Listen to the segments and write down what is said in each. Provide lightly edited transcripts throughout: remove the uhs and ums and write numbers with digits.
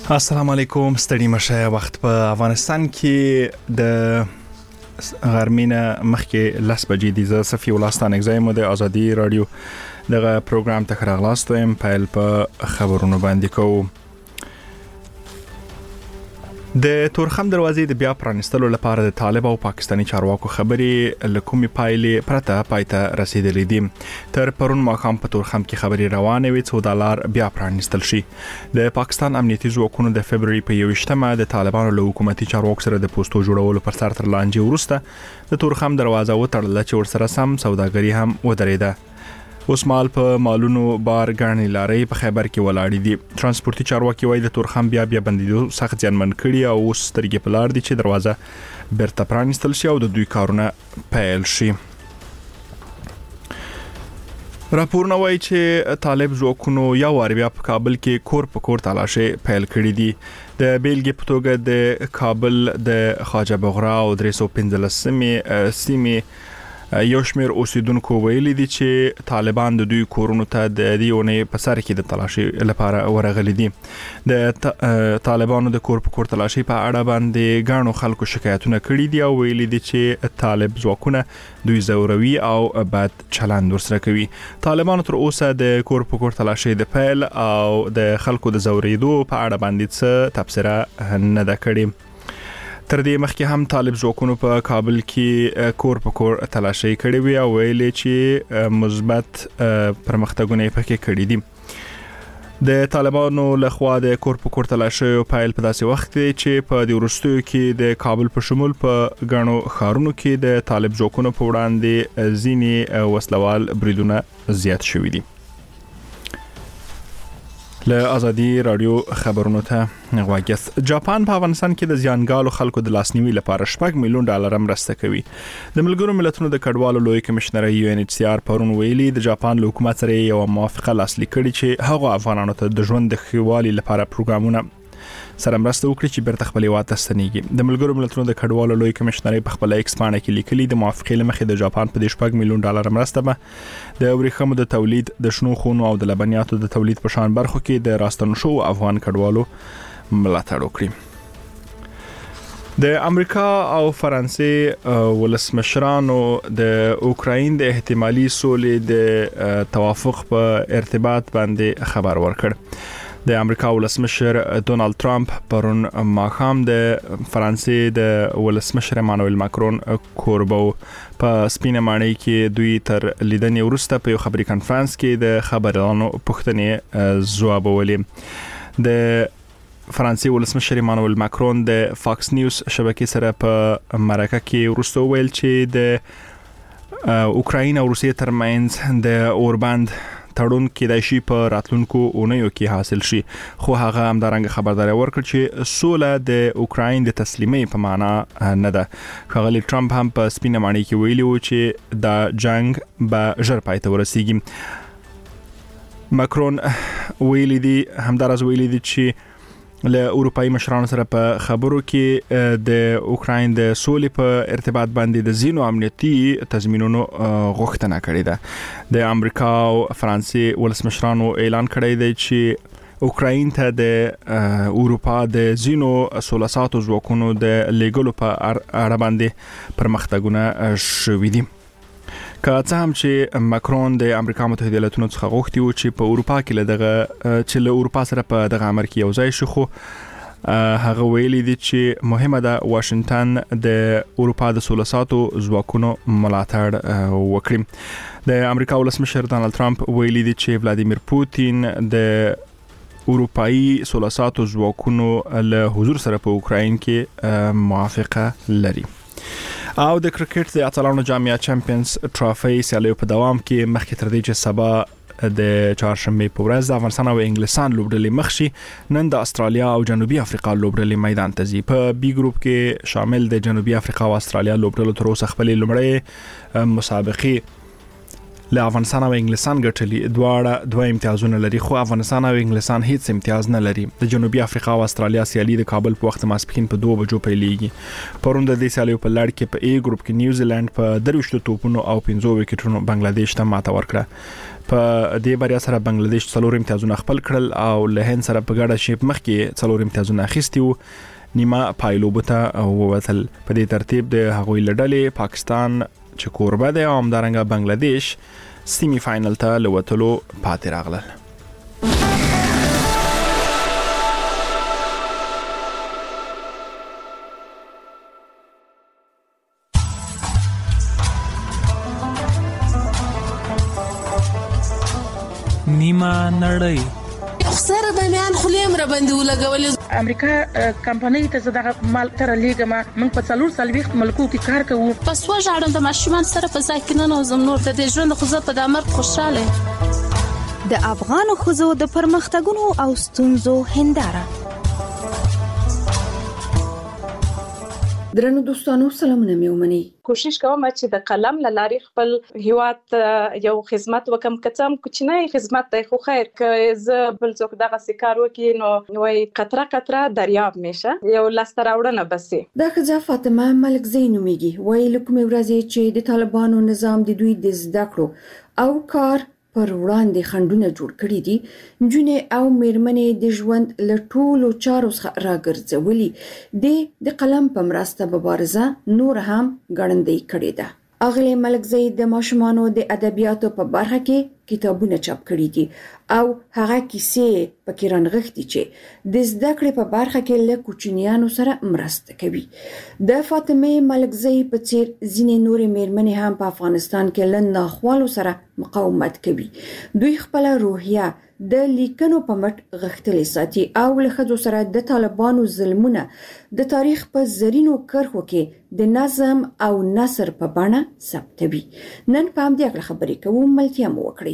السلام علیکم ستړي مشه وخت په افغانستان کې د غرمینه مخکې لس بجې دي. زه صفي ولستان اگزایم د ازادي رادیو دغه پروګرام ته راغلاستم پیل په خبرونو باندې کوم. د تورخم دروازې د بیا پرانستلو لپاره د طالب او پاکستاني چارواکو خبرې لکومي پایلې پرته پایته رسیدلې دي. تر پرون ماښام په تورخم کې خبرې روانې وي څو دلار بیا پرانستل شي. د پاکستان امنیتي ځواکونو د فبرवरी په 21مه د طالبانو له حکومتي چارواکو سره د پوسټو جوړولو پر سر تر لانجې وروسته د تورخم دروازه وتړل چې ورسره سم سوداګري هم ودرېده. اوس مال په مالونو بار غاڼې لارې په خیبر کې ولاړې دي. ترانسپورتي چارواکي وایي د تورخم بیا بندیدو سخت ځانمن کړي او اوس سترګې په لار دي چې دروازه بیرته پرانستل شي او د دوی کارونه پیل شي. راپورونه وایي چې طالب ځواکونو یو وار بیا په کابل کې کور په کور تلاشي پیل کړي دي. د بیلګې په توګه د کابل د خواجه بغرا او 315 سیمې یو شمیر اوسیدونکو ویلي دي چې طالبان د دوی کورونو ته د دیونې په سر کې د تلاشي لپاره ورغلي دي. د طالبانو د کور په کور تلاشي په اړه باندې غاڼو خلکو شکایتونه کړي دي او ویلي دي چې طالب ځواکونه دوی زوروي او بد چلند ورسره کوي. طالبانو تر اوسه د کور په کور تلاشي د پیل او د خلکو د زوریدو په اړه باندې څه تبصره نه ده کړې. تر دې مخکې هم طالب ځواکونو په کابل کې کور په کور تلاشي کړې وي او ویلي چې مثبت پرمختګونه پکې کړي دي. د طالبانو لخوا د کور په کور تلاشي پیل په داسې وخت کې چې په د ورستیو کې د کابل په شمول په غاڼو خارونو کې د طالب ځواکونو په وړاندې ځینې وسلوال بریدونه زیات شوي دي. له ازادي رادیو خبرونو ته غواګس. جاپان په افغانستان کې د زیانګالو خلکو د لاسنیوي لپاره $6 میلیون مرسته کوي. د ملګرو ملتونو د کډوالو لوی کمشنر UNHCR پرون ویلي د جاپان له حکومت سره یو موافقه لاسلیک کړي چې هغه افغانانو ته د ژوند د ښه والي لپاره پروګرامونه سره مرسته وکړي چې بیرته خپل هیواد ته ستنیږي. د ملګرو ملتونو د کډوالو لوی کمشنر په خپل ایکس باندې کې لیکلي د موافقې لمخې د جاپان په $6 میلیون مرسته به د ورېښمو د تولید د شنو خونو او د لبنیاتو د تولید په شان برخو کې د راستنو شو افغان کډوالو ملاتړ وکړي. د امریکا او فرانسې ولسمشرانو د اوکراین د احتمالي سولې د توافق په ارتباط باندې خبر ورکړ. د امریکا ولسمشر ډونالد ترامپ پرون ماښام د فرانسې د ولسمشر ایمانوئل ماکرون کوربو په سپینه ماڼۍ کې دوی تر لیدنې وروسته په یو خبري کانفرنس کې د خبرانو پوښتنې ځوابولې. د فرانسې ولسمشر ایمانوئل ماکرون د فاکس نیوز شبکې سره په مرکه کې وروسته ویل چې د اوکراین او روسیې ترمنځ د اوربند تړون کې د شي په راتلونکو اونیو کې حاصل شي. خو هغه همدارنګه خبرداري ورکړ چې سوله د اوکراین د تسلیمۍ په معنا نه ده. ښاغلي ټرمپ هم په سپینه ماڼۍ کې ویلي و چې دا جنگ به ژر پای ته ورسیږي. ماکرون ویلي دي همدارس ویلي دي چې له اروپایي مشرانو سره په خبرو کې د اوکراین د سولې په ارتباط باندې د زینو امنیتي تضمینونو غوښتنه کړې ده. د امریکا او فرانسې ولسمشرانو اعلان کړی دی چې اوکراین ته د اروپا د زینو سولساتو ځواکونو د لیګلو په اړه باندې پرمختګونه شوي دي. که څه هم چې ماکرون د امریکا متحده ایالاتونو څخه غوښتي و چې په اروپا کې له اروپا سره په دغه امر کې یو ځای شي، خو هغه ویلي دي چې مهمه ده واشنگټن د اروپا د سولساتو ځواکونو ملاتړ وکړي. د امریکا ولسمشر ډونالد ترامپ ویلي دي چې ولادیمیر پوتین د اروپایي سولساتو ځواکونو له حضور سره په اوکراین کې موافقه لري. او د کرکټ د اتلانو جامعه چمپیونز ټرافي سیالیو په دوام کې مخکې تر دې چې سبا د چهارشنبه په ورځ د افغانستان او انګلستان لوبډلې مخ شي، نن د استرالیا او جنوبي افریقا لوبډلې میدان ته ځي. په بي ګروپ کې شامل د جنوبي افریقا او استرالیا لوبډلو تر اوسه خپل لومړی مسابقې له افغانستان او انګلستان ګټلي دواړه دوه امتیازونه لري خو افغانستان او انګلستان هیڅ امتیاز نه لري د جنوبي افریقا او استرالیا سیالي د کابل په وخت ماسپښین په 2 بجو پیلېږي پرون د دې سیالي په لړ کې په ای ګروپ کې نیوزیلند په 23 توپونو او 15 وکټونو بنگلاديش ته ماته ورکړه په دې بریا سره بنگلاديش 4 امتیازونه خپل کړل او له هند سره په ګډه شیپ مخکې 4 امتیازونه اخیستي وو نیمه پایلوبته ووتل په دې ترتیب د هغوی لړلې پاکستان چې کوربه دی او همدارنګه بنگلاديش سیمی فائنل ته لوتلو پاتې راغلل نیمه نړۍ سره به میان خلیم را باندې ولګولې امریکا کمپنۍ ته زړه مال تر لیګما موږ په 4 ملکو کې کار کوو پس وژاړم د ماشومان سره په ځای کې نه نوزم نور د ژوند خو زه په دمر خوشاله د افغان خوځو د پرمختګونو او ستونزو هنداره درنو دوستانو سلامونه مې ومني کوشش کوم چې د قلم لارې خپل هیواد یو خدمت وکم کڅم کوچنی خدمت دی خو خیر که زه بل څوک دغه سکار وکي نو وای قطره قطره دریاب میشه یو لاستراوړنه بسې دا خځه فاطمه ملک زینومیږي وای لکه مې ورځي چې د طالبانو نظام د دوی د زده کړو او کار پر وړاندې خندونه جوړ کړی دي جنې او میرمنې د ژوند له ټولو چارو څخه راګرځولي د قلم په مرسته مبارزه نور هم ګړندۍ کړې ده اغلی ملکزی د ماشومانو د ادبیاتو په برخه کې کتابونه چاپ کړي دي او هغه کیسې پکې رانغښتي چې د زده کړې په برخه کې له کوچنیانو سره مرسته کوي د فاطمه ملکزی په څیر ځینې نورې میرمنې هم په افغانستان کې له ناخوالو سره مقاومت کوي دوی خپل روحیه د لیکنو په مټ غښتلې ساتي او له ښځو سره د طالبانو ظلمونه د تاریخ په زرینو کرښو کې د نظم او نثر په بڼه ثبتوي نن په همدې اړه خبرې کوو ملتیا مو وکړئ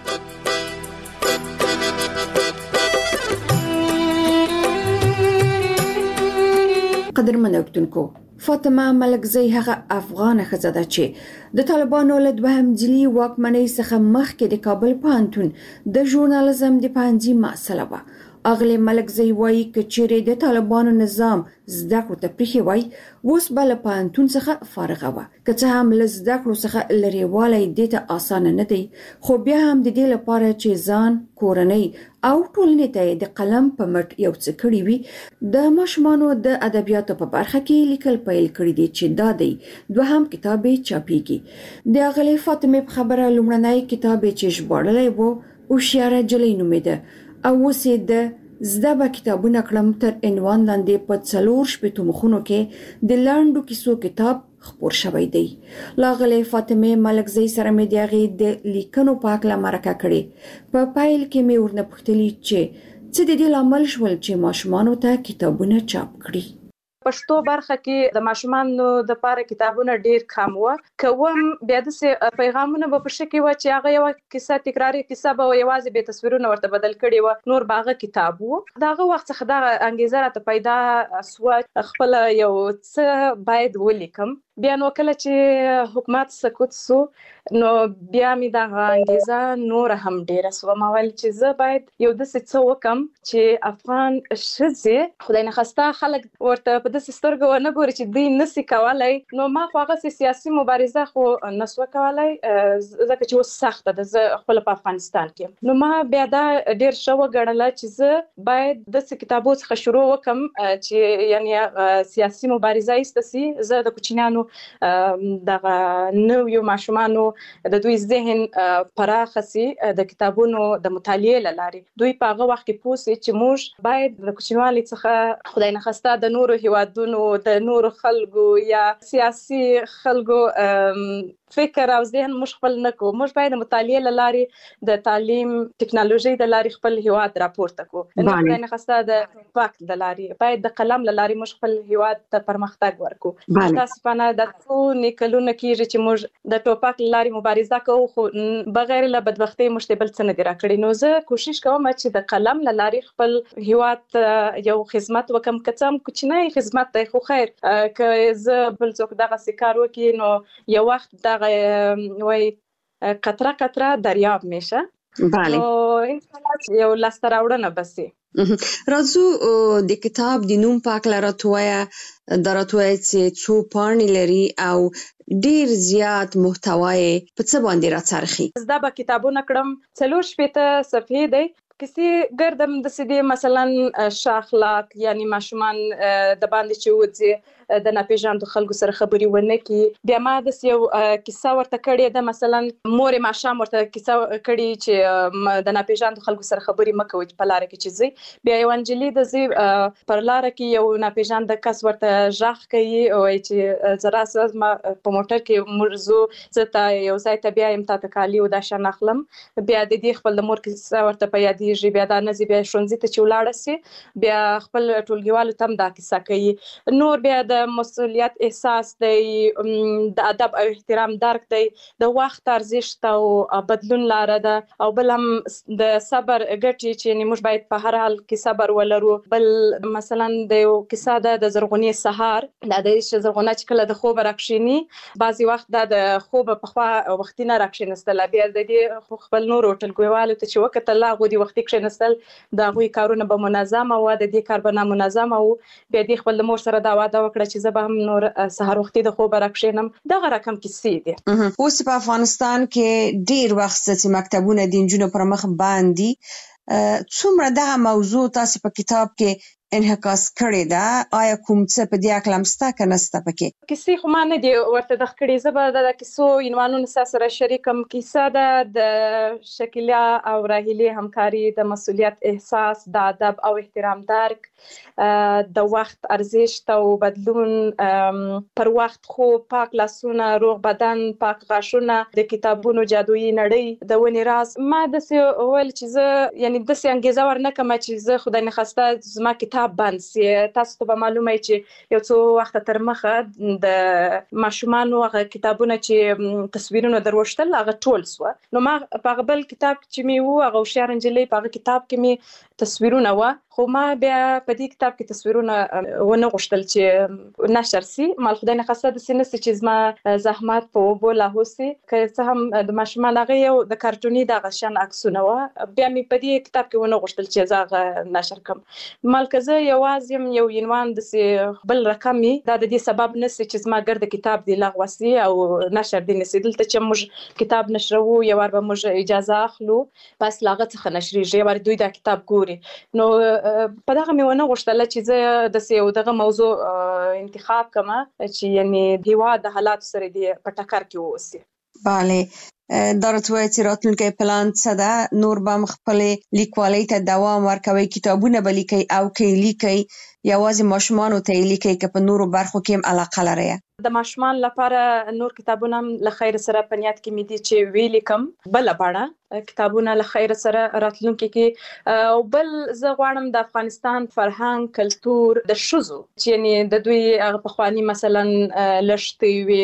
قدرمن اوریدونکو فاطمه ملکزی هغه افغان ښځه ده چې د طالبانو له دوهم ځلي واکمنۍ څخه مخکې د کابل پوهنتون د ژورنالیزم د پوهنځي محصله وه اغلی ملکزی وایي که چیرې د طالبانو نظام زده کړو ته پریښی وای اوس به له پوهنتون څخه فارغه وه که څه هم له زده کړو څخه لرېوالی دې ته اسانه نه دی خو بیا هم د دې لپاره چې ځان کورنۍ او ټولنې ته د قلم په مټ یو څه کړي وي د ماشومانو د ادبیاتو په برخه کې لیکل پیل کړي دي چې دا دی دوهم کتاب چاپیږي د اغلی فاطمه په خبره لومړنی کتاب چې ژباړلی و هوښیاره نجلۍ نومیده او اوس د زده به کتابونه کړم تر عنوان لاندې په 4 مخونو کې د لنډو کیسو کتاب خپور شوی دی لاغلی فاطمه ملکزی سره مې د هغې د لیکنو په هکله مرکه کړې په پیل کې مې ورنه پوښتلي چې څه د دې لامل شول چې ماشومانو ته کتابونه چاپ کړي پښتو برخه کې د ماشومانو د لپاره کتابونه ډیر کم و کوم بیا د پیغامونه په پښه کې و چې هغه یو کیسه تکراری کیسه به یوازې به تصویرونه ورته بدل کړي و نور باغه کتاب و داغه وخت څخه دا انګیزه راته پیدا سو خپل یو څه باید ولیکم بیا نو کله چې حکومت سکوت سو نو بیا می دا انګیزه نور هم ډیر سو ما ویل چې زه باید یو د څه وکم چې افغان ښځې خدای نه خواسته خلک ورته په داسې سترګو نه ګوري چې دوی نسی کولای نو ما خو هغه سیاسي مبارزه خو نسو کولای ځکه چې اوس سخته ده زه خپل په افغانستان کې نو ما بیا دا ډیر شو غړل چې زه باید د کتابو څخه شروع وکم چې یعنی سیاسي مبارزه ایستسي زه د کوچنیانو دغه نویو ماشومانو د دوی ذهن پراخسي د کتابونو د مطالعې لارې دوی په هغه وخت کې پوښي چې موږ باید د کوچنیوالي څخه خدای نه خواسته د نورو هیوادونو د نورو خلکو یا سیاسي خلکو فکر او ذهن مش خپل نکو موږ باید مطالعې لارې د تعلیم ټکنالوژي د لارې خپل هیواد راپورته کو نه نه خاصه د وخت د لارې باید د قلم لارې مش خپل هیواد ته پرمختګ ورکو تاسو په نه د څو نکلونه کېږي چې موږ د ټوپک لارې مبارزه کوو خو بغیر له بدبختۍ مشتبل څه نه دی راکړي نو زه کوشش کوم چې د قلم لارې خپل هیواد یو خدمت وکم کڅم کوچنی خدمت دی خو خیر که زه بل څوک دغه سکار وکي نو یو وخت وای قطره قطره دریاب میشه. بله. نو انشاءالله یو لاسته راوړنه بسي. راځو د کتاب د نوم په اړه راته چې څو پاڼې لري او ډیر زیات محتوا یې په څه باندې راڅرخي. زه به کتابونه کړم 4 صفحې دی. کسی ګردم د سدي مثلا شاخلاق یعنی ماشومان د باندې چې وځي د ناپېژاندو خلکو سره خبري ونه کی. بیا ما د یو کیسه ورته کړې ده، مثلا مور ماشام ورته کیسه کړې چې د ناپېژاندو خلکو سره خبري مکوي په لار کې چې زی. بیا یو انجلی د زی پر لار کې یو ناپېژاند کس ورته ژغ کوي او چې زرا ساز ما په موټر کې مرزو زته یو ځای ته بیا يم تا کالی او دا شان اخلم. بیا د دې خپل مور کیسه ورته په یادې بیا دا نزی بیا شونځي ته چې ولاړ سي. بیا خپل ټولګیوالو تم دا کیسه کوي. نور بیا د مسؤلیت احساس دی، د ادب او احترام درک دی، د وخت ارزښت او بدلون لاره ده، او بل هم د صبر ګټي چې موږ باید په هر حال کې صبر ولرو. بل مثلا د یو کیسه ده د زرغونی سهار، دا د زرغونه چې کله د خوب راکښینی بعضی وخت د خوب په خوا وختینه راکښینستل. بیا د دې خپل نور ټولګیوالو ته چې وخت الله غوډي وخت نستل دا غوي کارونه به منظم او د دې کار به نامنظم او بیا د خپل مور سره دا وعده وکړه چې زه به هم نور سحر وختي د خوب راکښینم. دا رقم کیسې دي. اوس په افغانستان کې ډیر وخت چې مکتبونه د نجونو پر مخ باندې څومره دغه موضوع تاسو په کتاب کې انعکاس کړی دا، آیا کوم څه په دې اړه لمسته کنه ستا پکې؟ کیسې خو ما نه دی ورته د کړې. زه به د کیسو عنوانونه سره شریکم. کیسه ده د شکیلا او راهیلې همکاري، د مسؤلیت احساس، د ادب او احترام درک، د وخت ارزښت او بدلون، پر وخت خو پاک لاسونه، روغ بدن، پاک غاښونه، د کتابونو جادویي نړۍ، د ونې راز. ما داسې ویل چې زه یعنی داسې انګیزه ورنکم چې زه خدای نخواسته زما کتاب بند سي. تاسو ته به معلومه چې یو څو وخت تر مخه د ماشومانو هغه کتابونه چې تصویرونه دروشتل هغه ټول سو. نو ما په بل کتاب چې می وو هغه هوښیار انجلۍ په کتاب کې می تصویرونه و، خو ما بیا په دې کتاب کې تصویرونه ونه غوښتل چې نشر سي. مال خدای نه خاصه د سینې چې زما زحمت په وبو لا هوسي که څه هم د ماشومان هغه یو د کارټوني د غشن عکسونه و. بیا می په دې کتاب کې ونه غوښتل چې زه نشر کوم. مال که زه یوازې یو عنوان د بل رقمي دا د دې سبب نسی چې زما ګرد کتاب دی لغوسي او نشر دی نسی. دلته چې موږ کتاب نشرو یو ور به موږ اجازه اخلو بس لاغه څخه نشریږي ور دوی دا کتاب ګوري. نو په دغه مې ونه غوښتل چې زه د یو دغه موضوع انتخاب کما چې یعنی دیوا د حالات سره دی په ټکر کې ووسی. بله دا راتوي چې راتلونکي پلان څه ده؟ نور به خپل لیکوالۍ ته دوام ورکوي، کتابونه به لیکي او کې لیکي یوازې ماشومانو ته لیکي که په نورو برخو کې هم علاقه لري؟ د ماشومان لپاره نور کتابونه له خیر سره په نیت کې مې دي چې ویلي کم بل باندې کتابونه له خیر سره راتلونکي کې. او بل زه غواړم د افغانستان فرهنګ، کلتور، د شذو چې یعنی د دوی په خواني مثلا لشتي وي،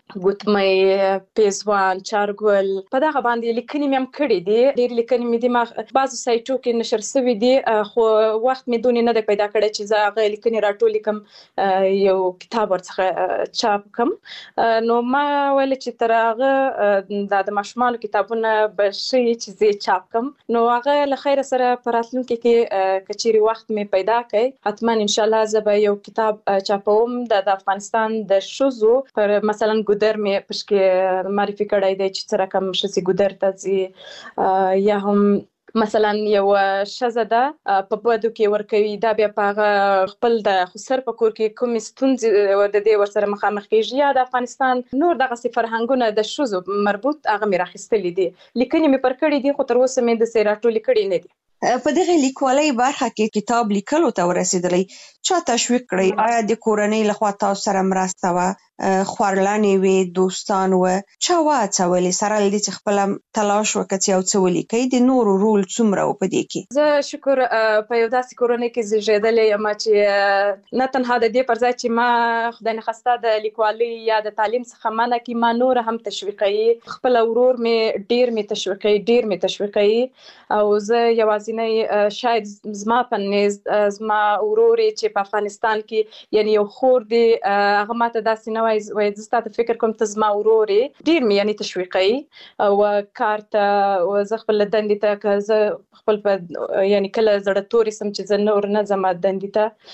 ګوتمې، پیزوان، چارګل په دغه باندې لیکنې مې هم کړې دي. ډېر لیکنې مې دي ما بعضو سایټو کې نشر شوي دي، خو وخت مې دونې نه دی پیدا کړی چې زه هغه لیکنې راټولې کم یو کتاب ورڅخه چاپ کم. نو ما ویل چې تر هغه د ماشومانو کتابونه به شي چې زه چاپ کم. نو هغه له خیر سره په راتلونکي کې کچيري وخت مې پیدا کړي حتما ان شاء الله زه به یو کتاب چاپوم د افغانستان د شذو پر مثلا ګودر مې پښکې معرفي کړی دی چې څنګه کوم شذي ګودر ته ځي یا هم مثلا یو شزه ده په بده کې ورکوي دا بیا په خپل د خسر په کور کې کوم ستونزې د دې ورسره مخامخ کیږي یا د افغانستان نور دغه فرهنګونه د شذو مربوط هغه مې راخستلې دي. لیکنې مې پر کړې دي خو تر اوسه مې د سیراټولې کړې نه دي. په دغه لیکوالۍ برخه کې کتاب لیکلو ته ورسېدلې چا تشویق کړی؟ آیا د کورنۍ لخوا تاسو سره مرسته و، خورلانې وي، دوستان و، چا واچولې سره لدې چې خپل تلاش وکړي چې یو څه ولیکي؟ د نورو رول څومره و په دې کې؟ زه شکر په یو داسې کورنۍ کې زیږېدلې یم چې نه تنها د دې پر ځای چې ما خدای نخواسته د لیکوالۍ یا د تعلیم څخه منع کړي، ما نور هم تشویقوي. خپل ورور مې ډېر مې تشویقوي او زه یوازې شاید زما په نزد زما ورور چې په افغانستان کې یعنی یو خور دی هغه ماته داسې نه وای زه فکر کوم ته زما ورورې ډیر مې یعنی تشویقي او کارته او زه خپل دندې ته که زه خپل یعنی کله زړه تورې سم چې زه نور نه زما دندې ته